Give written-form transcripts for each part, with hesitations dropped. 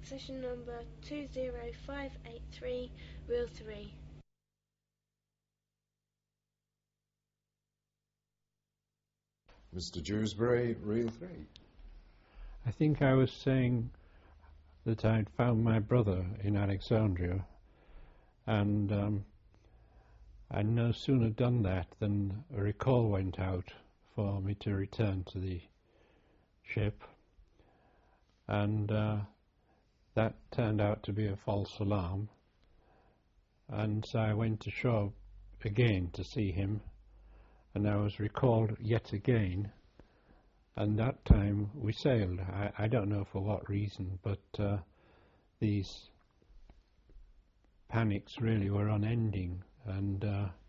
session number 20583, reel 3. Mr. Dewsbury, reel 3. I think I was saying that I'd found my brother in Alexandria, and I'd no sooner done that than a recall went out for me to return to the ship, and that turned out to be a false alarm, and so I went ashore again to see him, and I was recalled yet again, and that time we sailed. I don't know for what reason, but these panics really were unending, and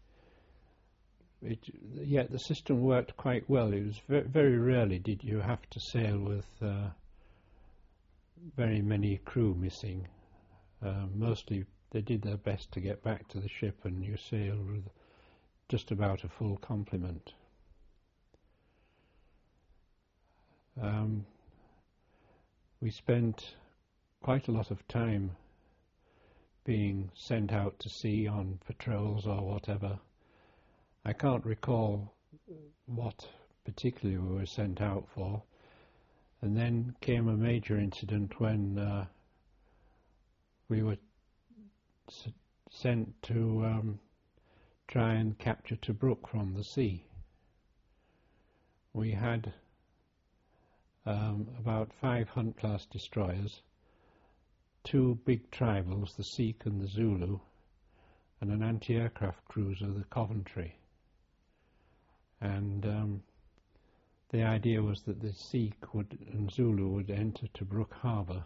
yet the system worked quite well. It was very rarely did you have to sail with very many crew missing. Mostly they did their best to get back to the ship, and you sailed with just about a full complement. We spent quite a lot of time being sent out to sea on patrols or whatever. I can't recall what particularly we were sent out for. And then came a major incident when we were sent to try and capture Tobruk from the sea. We had about 5 Hunt-class destroyers, 2 big tribals, the Sikh and the Zulu, and an anti-aircraft cruiser, the Coventry. And the idea was that the Sikh and Zulu would enter Tobruk harbour,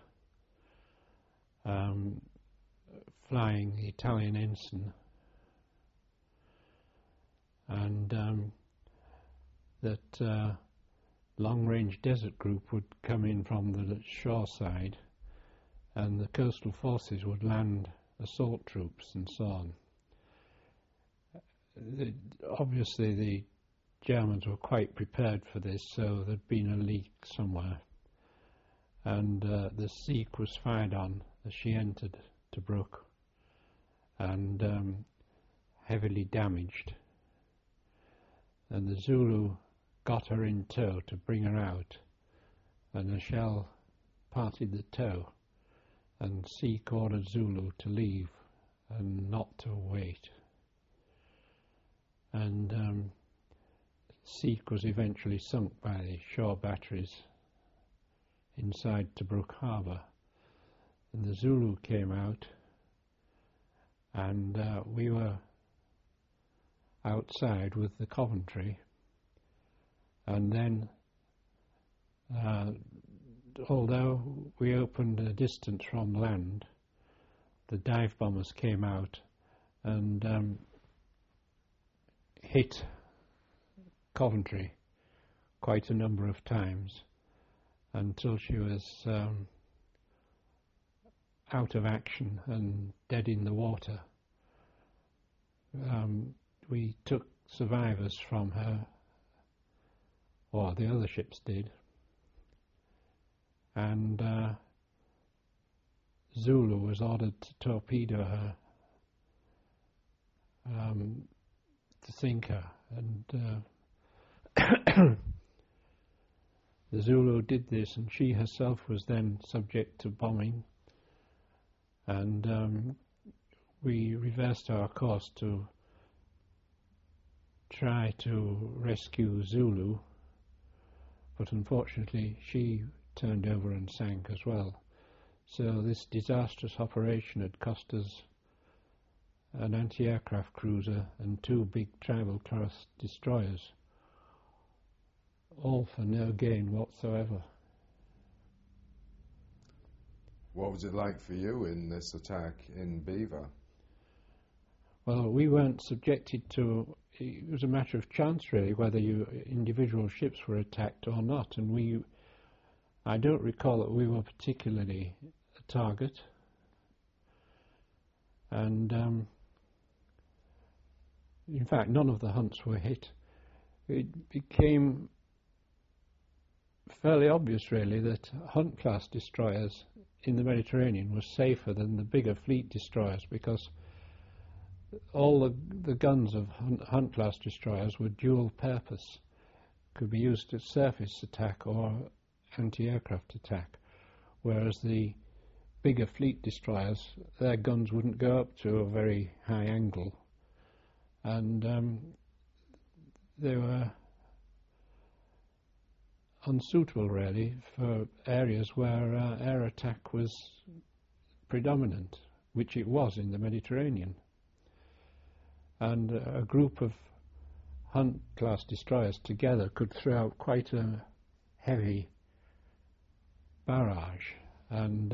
flying the Italian ensign, and that long-range desert group would come in from the shore side, and the coastal forces would land assault troops and so on. Obviously the Germans were quite prepared for this, so there'd been a leak somewhere, and the Sikh was fired on as she entered Tobruk, and heavily damaged, and the Zulu got her in tow to bring her out, and a shell parted the tow, and Sikh ordered Zulu to leave and not to wait, and Sikh was eventually sunk by the shore batteries inside Tobruk harbour, and the Zulu came out, and we were outside with the Coventry, and then although we opened a distance from land, the dive bombers came out and hit Coventry quite a number of times until she was out of action and dead in the water. We took survivors from her, or the other ships did, and Zulu was ordered to torpedo her, to sink her, and the Zulu did this, and she herself was then subject to bombing, and we reversed our course to try to rescue Zulu, but unfortunately she turned over and sank as well. So this disastrous operation had cost us an anti-aircraft cruiser and 2 big tribal class destroyers, all for no gain whatsoever. What was it like for you in this attack in Beaver? Well, we weren't subjected to, it was a matter of chance really whether individual ships were attacked or not, and I don't recall that we were particularly a target, and in fact none of the Hunts were hit. It became fairly obvious really that Hunt-class destroyers in the Mediterranean was safer than the bigger fleet destroyers, because all the guns of Hunt-class destroyers were dual purpose, could be used as surface attack or anti-aircraft attack, whereas the bigger fleet destroyers, their guns wouldn't go up to a very high angle, and they were unsuitable really for areas where air attack was predominant, which it was in the Mediterranean. And a group of Hunt-class destroyers together could throw out quite a heavy barrage, and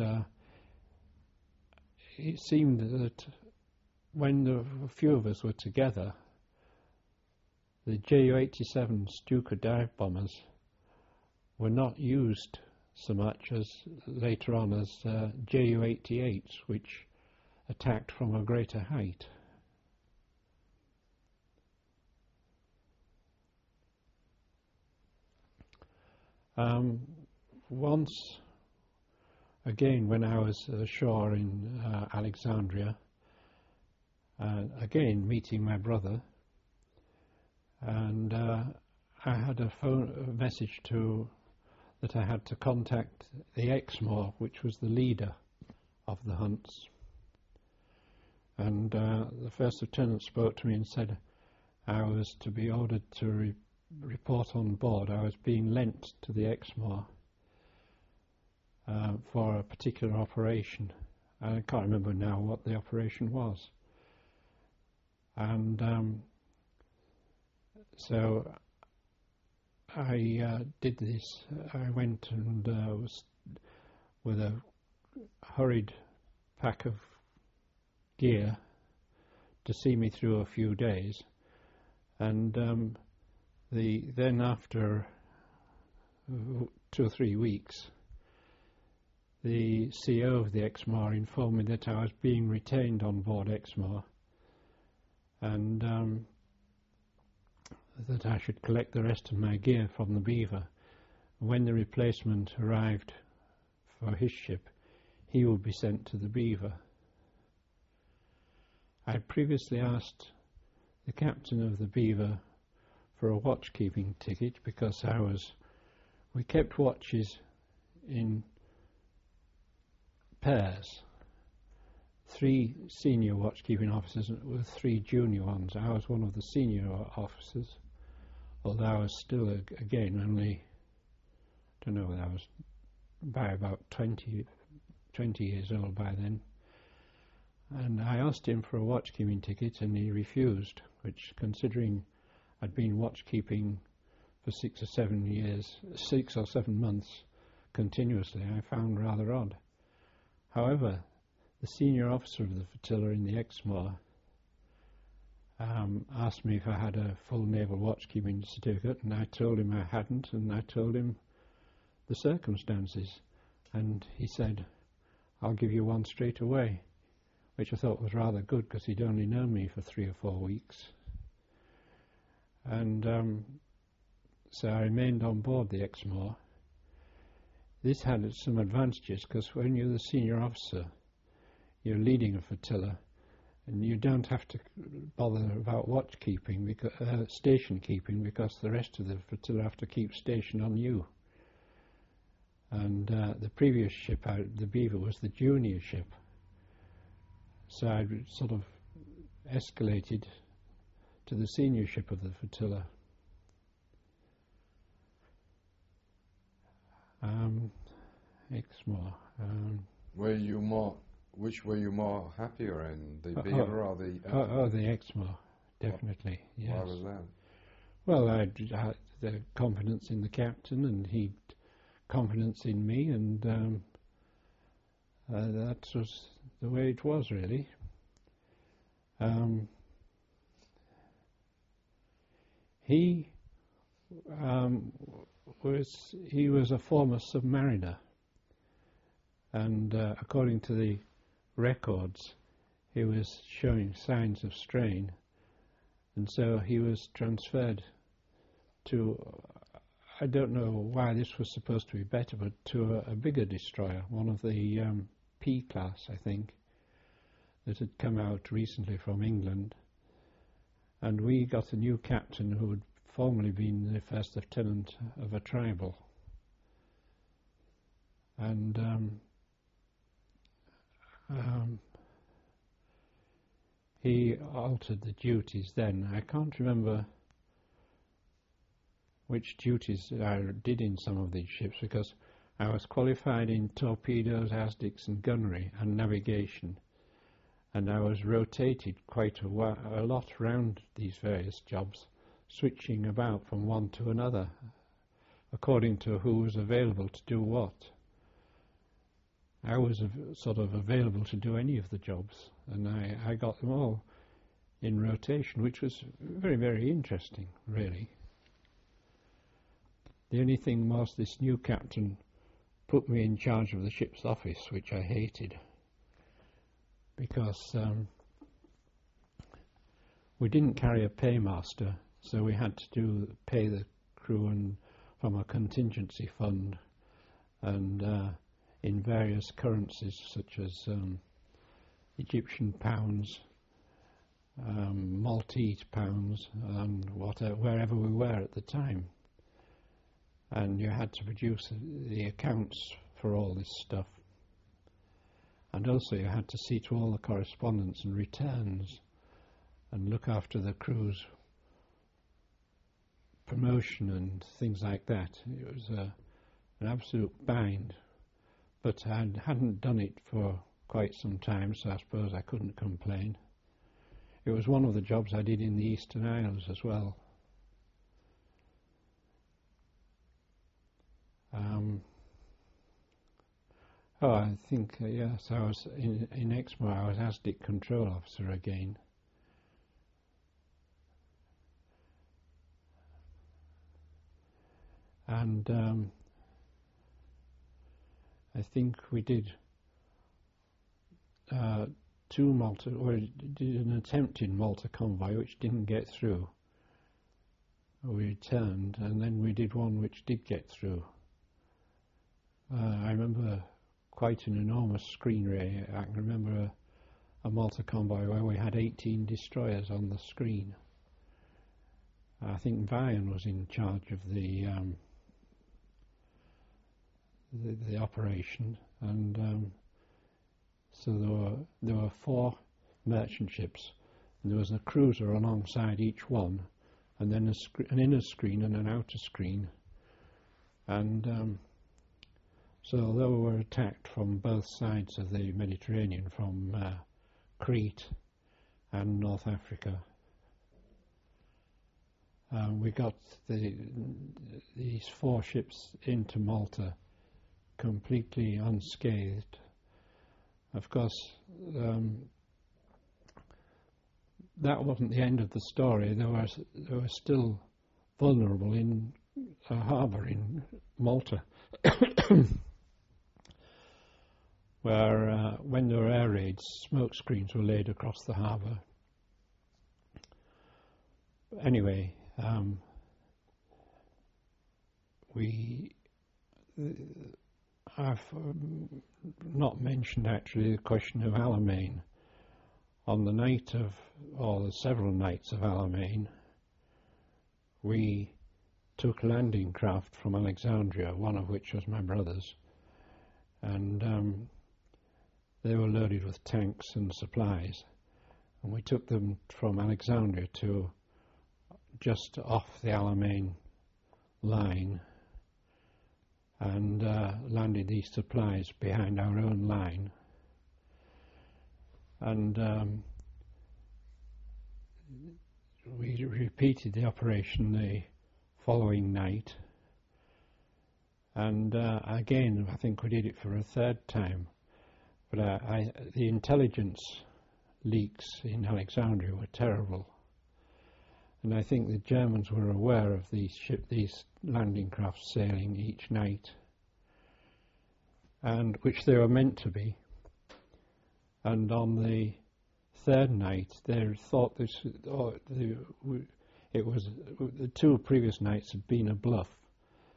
it seemed that when a few of us were together, the Ju-87 Stuka dive bombers were not used so much as later on as Ju-88s, which attacked from a greater height. Once again, when I was ashore in Alexandria, again meeting my brother, and I had a message that I had to contact the Exmoor, which was the leader of the Hunts. And the first lieutenant spoke to me and said I was to be ordered to report on board. I was being lent to the Exmoor for a particular operation. I can't remember now what the operation was. And so I did this. I went and was with a hurried pack of gear to see me through a few days, and then after 2 or 3 weeks, the CEO of the Exmoor informed me that I was being retained on board Exmoor, and that I should collect the rest of my gear from the Beaver. When the replacement arrived for his ship, he would be sent to the Beaver. I had previously asked the captain of the Beaver for a watchkeeping ticket, because we kept watches in pairs, 3 senior watchkeeping officers with 3 junior ones. I was one of the senior officers, although I was still, again, only, I don't know whether I was by about 20 years old by then. And I asked him for a watchkeeping ticket, and he refused, which, considering I'd been watchkeeping for 6 or 7 years, 6 or 7 months continuously, I found rather odd. However, the senior officer of the flotilla in the Exmoor asked me if I had a full naval watchkeeping certificate, and I told him I hadn't, and I told him the circumstances, and he said, "I'll give you one straight away," which I thought was rather good, because he'd only known me for 3 or 4 weeks. And so I remained on board the Exmoor. This had some advantages, because when you're the senior officer, you're leading a flotilla, and you don't have to bother about watch keeping, station keeping, because the rest of the flotilla have to keep station on you. And the previous ship out, the Beaver, was the junior ship, so I sort of escalated to the senior ship of the flotilla. Exmoor. Which were you more happier in, the Beaver or the? The Exmoor, definitely. Yes. Why was that? Well, I had the confidence in the captain, and he confidence in me, and that was the way it was, really. He was a former submariner, and according to the records, he was showing signs of strain, and so he was transferred to I don't know why this was supposed to be better, but to a bigger destroyer, one of the P-class, I think, that had come out recently from England. And we got a new captain who had formerly been the first lieutenant of a tribal. And he altered the duties then. I can't remember which duties I did in some of these ships, because I was qualified in torpedoes, ASDICs and gunnery and navigation, and I was rotated quite a lot around these various jobs, switching about from one to another according to who was available to do what. I was sort of available to do any of the jobs, and I got them all in rotation, which was very, very interesting, really. The only thing was this new captain put me in charge of the ship's office, which I hated, because we didn't carry a paymaster, so we had to pay the crew and from a contingency fund, and in various currencies such as Egyptian pounds, Maltese pounds, and wherever we were at the time. And you had to produce the accounts for all this stuff. And also you had to see to all the correspondence and returns and look after the crew's promotion and things like that. It was an absolute bind. But I hadn't done it for quite some time, so I suppose I couldn't complain. It was one of the jobs I did in the Eastern Isles as well. I think, yes, I was in Exmoor, I was ASDIC control officer again. And I think we did did an attempt in Malta convoy which didn't get through. We returned, and then we did one which did get through. I remember quite an enormous screen ray. I can remember a Malta convoy where we had 18 destroyers on the screen. I think Vian was in charge of the operation, and so there were 4 merchant ships, and there was a cruiser alongside each one, and then an inner screen and an outer screen. And so although we were attacked from both sides of the Mediterranean, from Crete and North Africa, we got these 4 ships into Malta completely unscathed. Of course, that wasn't the end of the story. They were still vulnerable in a harbour in Malta, where when there were air raids, smoke screens were laid across the harbour. Anyway, I've not mentioned actually the question of Alamein. On the night of, or the several nights of Alamein, we took landing craft from Alexandria, one of which was my brother's, and they were loaded with tanks and supplies, and we took them from Alexandria to just off the Alamein line, and landed these supplies behind our own line. And we repeated the operation the following night, and again I think we did it for a 3rd time, but the intelligence leaks in Alexandria were terrible, and I think the Germans were aware of these landing craft sailing each night, and which they were meant to be. And on the 3rd night, they thought it was the 2 previous nights had been a bluff,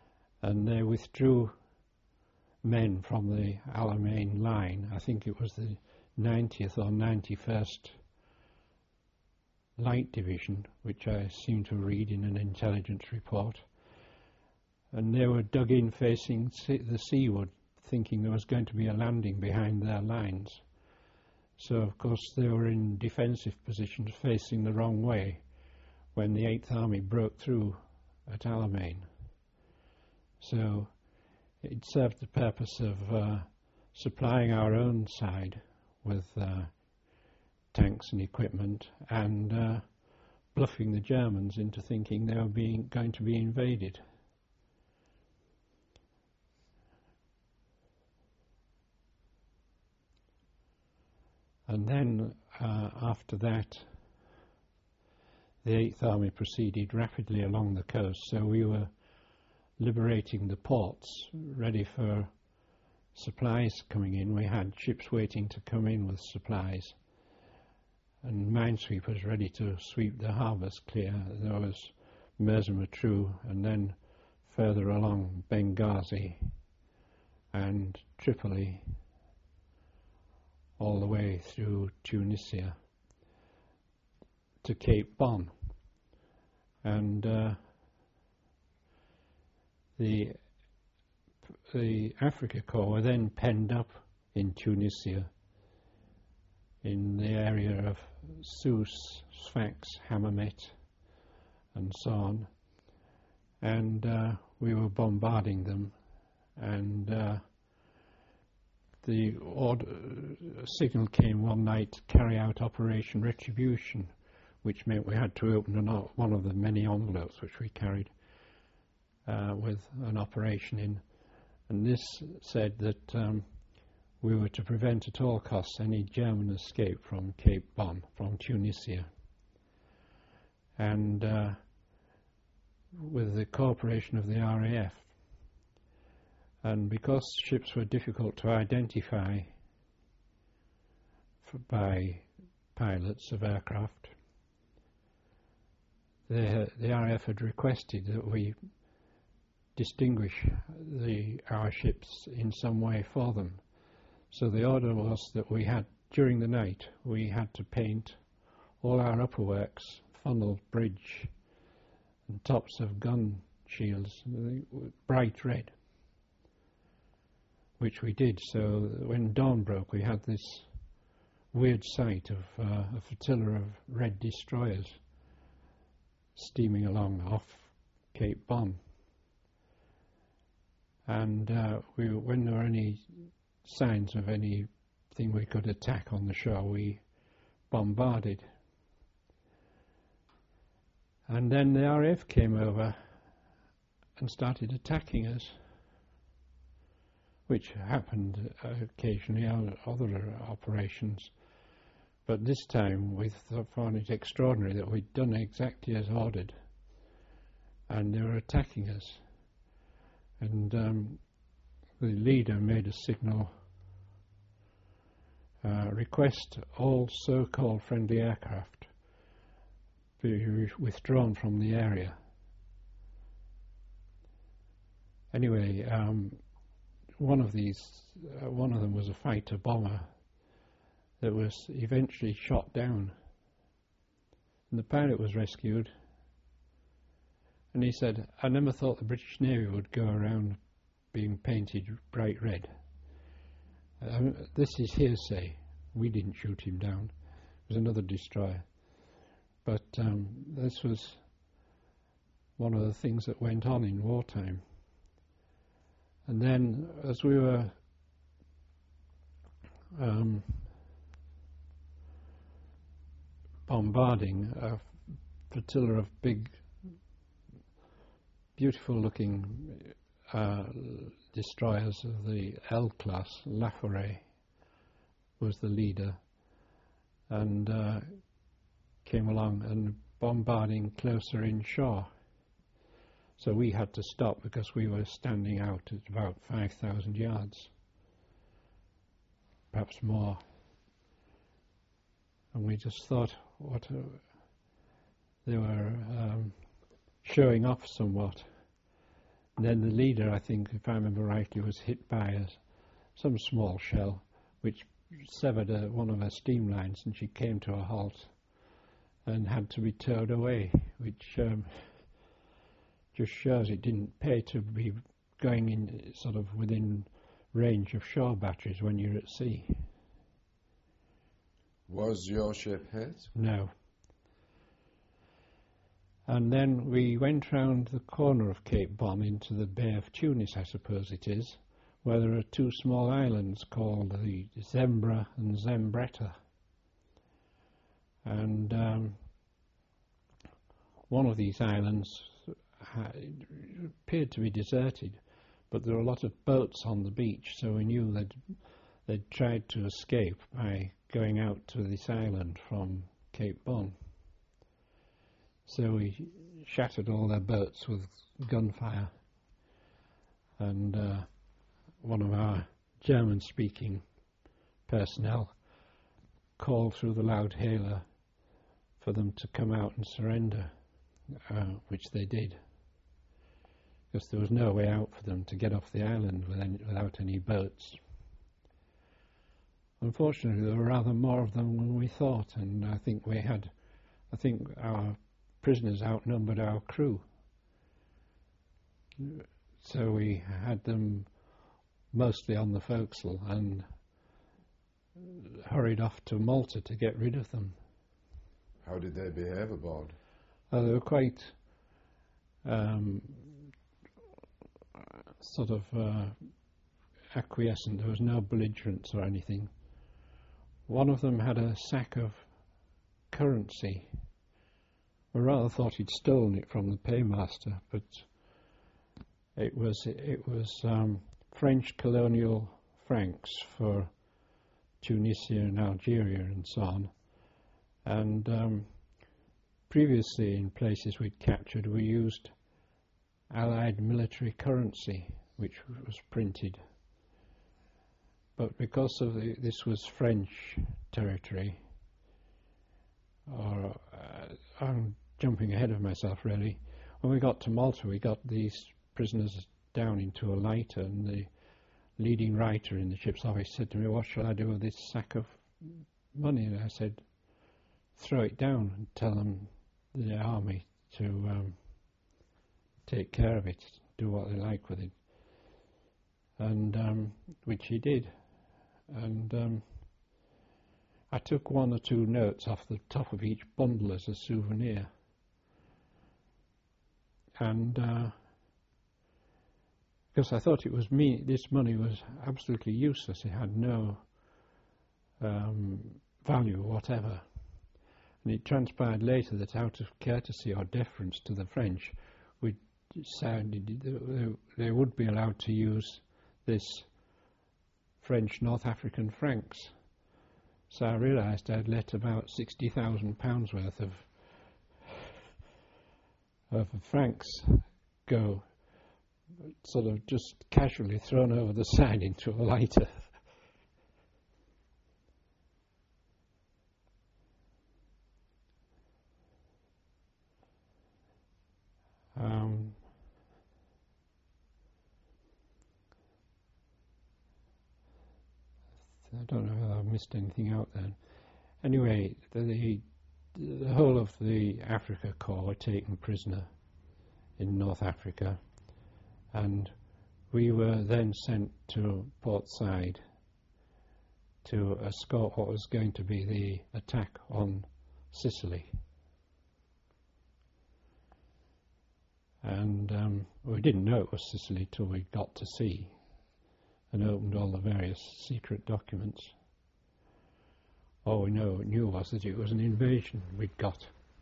and they withdrew men from the Alamein line. I think it was the 90th or 91st Light Division, which I seem to read in an intelligence report. And they were dug in facing the seaward, thinking there was going to be a landing behind their lines. So, of course, they were in defensive positions facing the wrong way when the 8th Army broke through at Alamein. So it served the purpose of supplying our own side with tanks and equipment, and bluffing the Germans into thinking they were going to be invaded. And then after that, the 8th Army proceeded rapidly along the coast, so we were liberating the ports, ready for supplies coming in. We had ships waiting to come in with supplies, and minesweepers ready to sweep the harbours clear. There was Mersa Matruh, and then further along Benghazi and Tripoli, all the way through Tunisia to Cape Bon. And the Africa Corps were then penned up in Tunisia, in the area of Sousse, Sfax, Hammamet, and so on. And we were bombarding them, and the signal came one night to carry out Operation Retribution, which meant we had to open one of the many envelopes which we carried with an operation in. And this said that we were to prevent at all costs any German escape from Cape Bon, from Tunisia. And with the cooperation of the RAF, and because ships were difficult to identify by pilots of aircraft, the RAF had requested that we distinguish our ships in some way for them. So the order was that we had, during the night, we had to paint all our upper works, funnel, bridge, and tops of gun shields bright red, which we did. So when dawn broke, we had this weird sight of a flotilla of red destroyers steaming along off Cape Bon. And when there were any signs of anything we could attack on the shore, we bombarded. And then the RAF came over and started attacking us, which happened occasionally on other operations. But this time we found it extraordinary that we'd done exactly as ordered, and they were attacking us. And the leader made a signal, request all so-called friendly aircraft be withdrawn from the area. Anyway, one of them was a fighter bomber that was eventually shot down, and the pilot was rescued. And he said, "I never thought the British Navy would go around being painted bright red. This is hearsay. We didn't shoot him down. It was another destroyer." But this was one of the things that went on in wartime. And then, as we were bombarding a flotilla of big, beautiful-looking destroyers of the L-class, Laforet was the leader, and came along and bombarding closer inshore. So we had to stop because we were standing out at about 5,000 yards, perhaps more. And we just thought, they were showing off somewhat. And then the leader, I think, if I remember rightly, was hit by some small shell, which severed one of her steam lines, and she came to a halt and had to be towed away, which just shows it didn't pay to be going in sort of within range of shore batteries when you're at sea. Was your ship hit? No. And then we went round the corner of Cape Bon into the Bay of Tunis, I suppose it is, where there are two small islands called the Zembra and Zembretta. And one of these islands appeared to be deserted, but there were a lot of boats on the beach, so we knew they'd tried to escape by going out to this island from Cape Bon. So we shattered all their boats with gunfire, and one of our German-speaking personnel called through the loud hailer for them to come out and surrender, which they did, because there was no way out for them to get off the island without any boats. Unfortunately, there were rather more of them than we thought, and I think our prisoners outnumbered our crew. So we had them mostly on the forecastle and hurried off to Malta to get rid of them. How did they behave aboard? They were quite sort of acquiescent. There was no belligerence or anything. One of them had a sack of currency. We rather thought he'd stolen it from the paymaster, but it was French colonial francs for Tunisia and Algeria and so on. And previously, in places we'd captured, we used Allied military currency, which was printed. But because of this was French territory, or I'm jumping ahead of myself really, when we got to Malta we got these prisoners down into a lighter, and the leading writer in the ship's office said to me, "What shall I do with this sack of money?" And I said, "Throw it down and tell them, the army, to take care of it, do what they like with it." And which he did. And I took one or two notes off the top of each bundle as a souvenir. And because I thought this money was absolutely useless. It had no value whatever. And it transpired later that out of courtesy or deference to the French, we decided they would be allowed to use this French North African francs. So I realised I'd let about £60,000 worth of francs go, sort of just casually thrown over the side into a lighter. I don't know if I've missed anything out there. Anyway, the whole of the Africa Corps were taken prisoner in North Africa, and we were then sent to Port Said to escort what was going to be the attack on Sicily. And we didn't know it was Sicily till we got to sea and opened all the various secret documents. All we knew was that it was an invasion we'd got.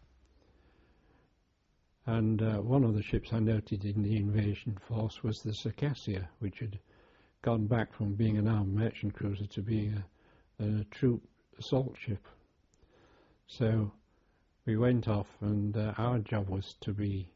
And one of the ships I noted in the invasion force was the Circassia, which had gone back from being an armed merchant cruiser to being a troop assault ship. So we went off, and our job was to be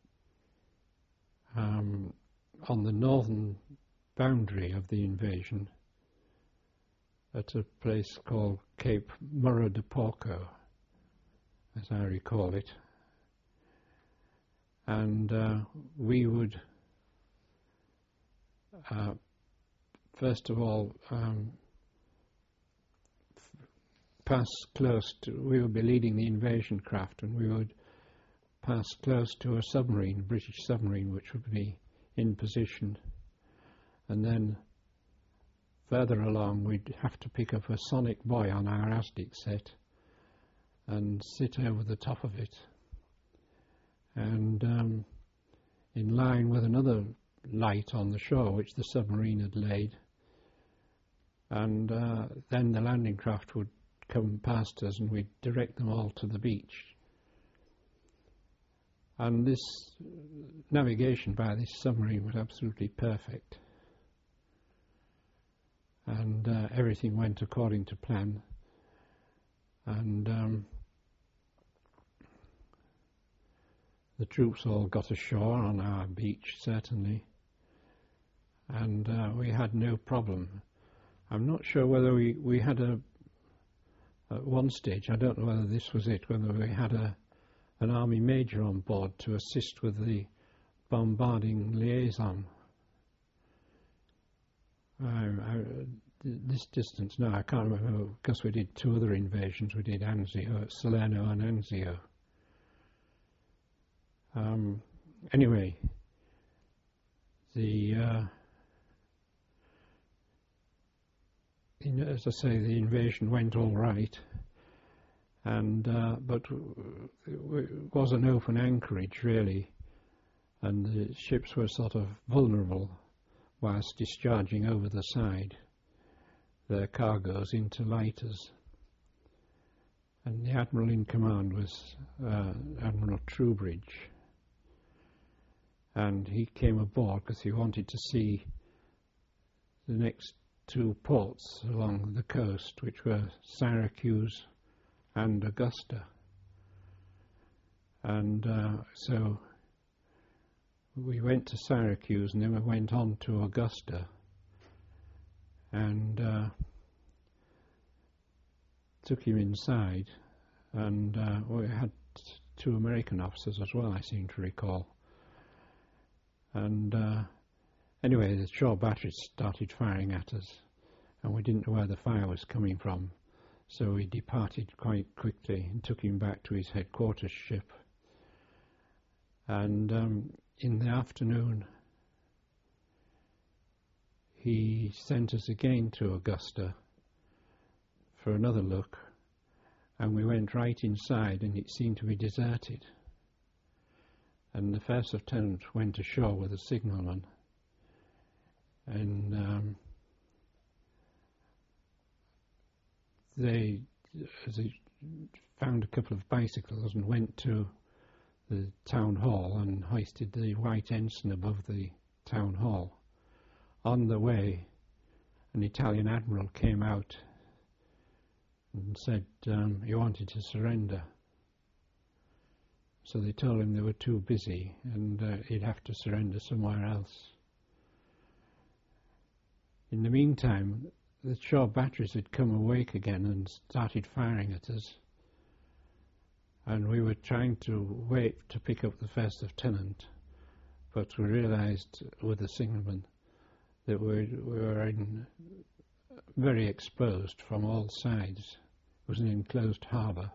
on the northern boundary of the invasion at a place called Cape Murra de Porco, as I recall it. And we would first of all, pass close to, we would be leading the invasion craft, and we would pass close to a submarine, a British submarine, which would be in position. And then further along, we'd have to pick up a sonic buoy on our ASDIC set and sit over the top of it. And in line with another light on the shore, which the submarine had laid. And then the landing craft would come past us, and we'd direct them all to the beach. And this navigation by this submarine was absolutely perfect. And everything went according to plan. And the troops all got ashore on our beach, certainly. And we had no problem. I'm not sure whether we had at one stage, I don't know whether this was it, whether we had an army major on board to assist with the bombarding liaison. This distance, no, I can't remember, because we did two other invasions. We did Anzio, Salerno and Anzio. Anyway, as I say, the invasion went all right, and but it was an open anchorage really, and the ships were sort of vulnerable whilst discharging over the side their cargoes into lighters. And the admiral in command was Admiral Trubridge, and he came aboard because he wanted to see the next two ports along the coast, which were Syracuse and Augusta. And so we went to Syracuse, and then we went on to Augusta, and took him inside, and we had two American officers as well, I seem to recall. And anyway, the shore batteries started firing at us, and we didn't know where the fire was coming from, so we departed quite quickly and took him back to his headquarters ship. And in the afternoon, he sent us again to Augusta for another look, and we went right inside, and it seemed to be deserted. And the first lieutenant went ashore with a signalman, and they found a couple of bicycles and went to the town hall and hoisted the white ensign above the town hall. On the way, an Italian admiral came out and said he wanted to surrender. So they told him they were too busy, and he'd have to surrender somewhere else. In the meantime, the shore batteries had come awake again and started firing at us, and we were trying to wait to pick up the first lieutenant, but we realized with the signalman that we were very exposed from all sides. It was an enclosed harbour,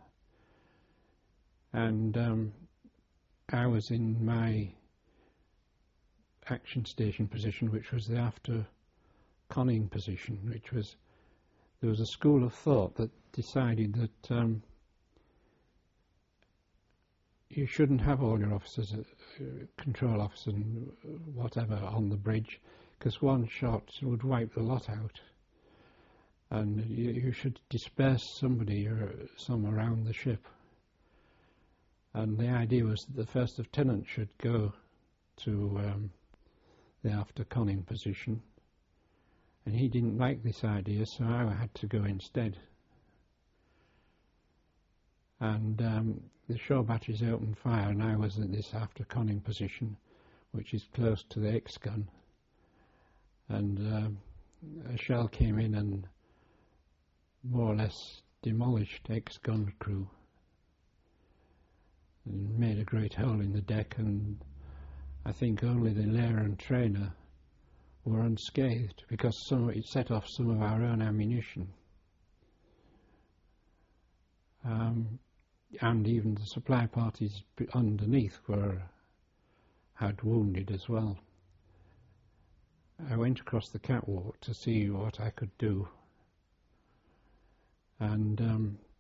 and I was in my action station position, which was the after conning position, which was, there was a school of thought that decided that you shouldn't have all your officers, control officers and whatever on the bridge, because one shot would wipe the lot out, and you should disperse somebody or some around the ship. And the idea was that the first lieutenant should go to the after conning position, and he didn't like this idea, so I had to go instead. And the shore batteries opened fire, and I was in this after conning position, which is close to the X-gun. And a shell came in and more or less demolished X-gun crew and made a great hole in the deck, and I think only the layer and trainer were unscathed because it set off some of our own ammunition. And even the supply parties underneath had wounded as well. I went across the catwalk to see what I could do, and